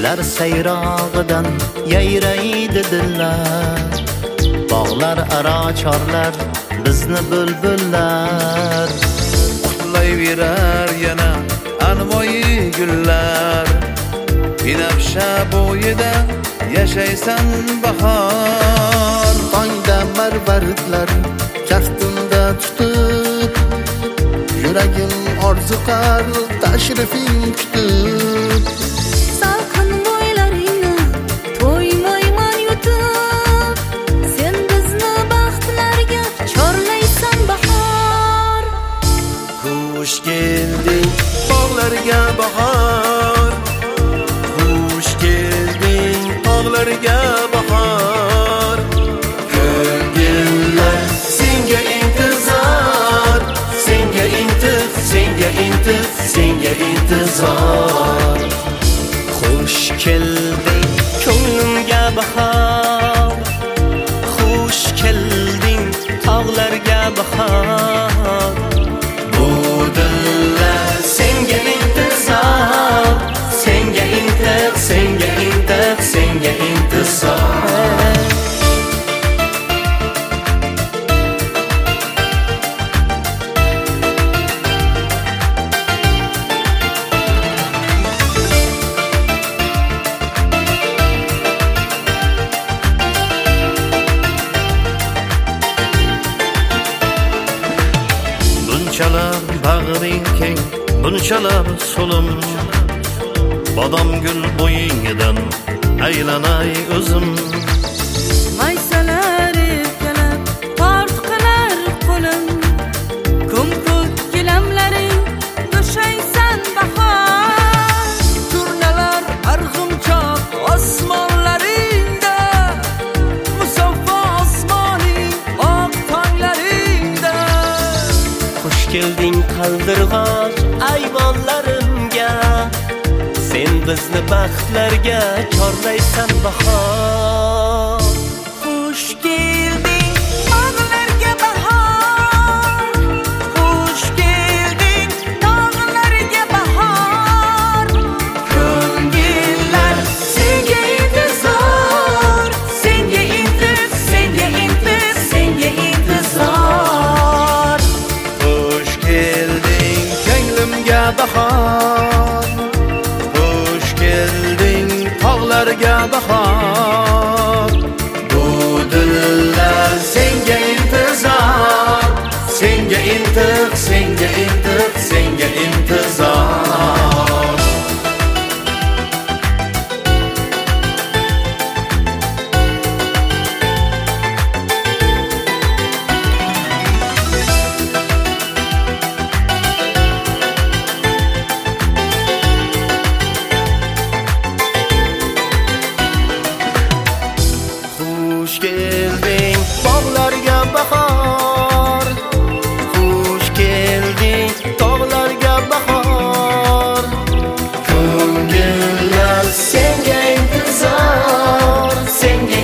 Gullar sayrog'idan yayraydi dillar, bog'lar aro chorlar bizni bulbullar. Qutlayverar yana anvoyi gullar, binafsha bo'yida yashaysan bahor. Tongda marvaridlar kaftimda tutib, yuragim orziqar tashrifing kutib. Salqin bo'ylaringni to'ymayman yutib, sen bizni baxtlarga chorlaysan bahor. Xush kelding bog'larga bahor, xush kelding tog'larga bahor. Ko'ngillar senga intizor, senga intizor. Xush kelding ko'nglimga bahor, xush kelding tog'larga bahor. Bu dillar senga intizor, senga intizor. Bunchalar bag'ring keng, bunchalar so'lim, bodom gul bo'yingidan aylanay o'zim. Maysalar erkalab tortqilar qo'lim, ko'm-ko'k gilamlaring to'shaysan bahor. Turnalar arg'imchoq osmonlaringda, musaffo osmoning oq tonglaringda. Xush kelding qaldirg'och ayvonlarimga, sen bizni baxtlarga chorlaysan bahor. Xush kelding tog'larga bahor, xush kelding tog'larga bahor. Ko'ngillar senga intizor, senga intizor. Xush kelding ko'nglimga bahor, xush kelding tog'larga bahor. Bu dillar senga intizor, senga intizor. Xush kelding bog'larga bahor, xush kelding tog'larga bahor. Ko'ngillar senga intizor, senga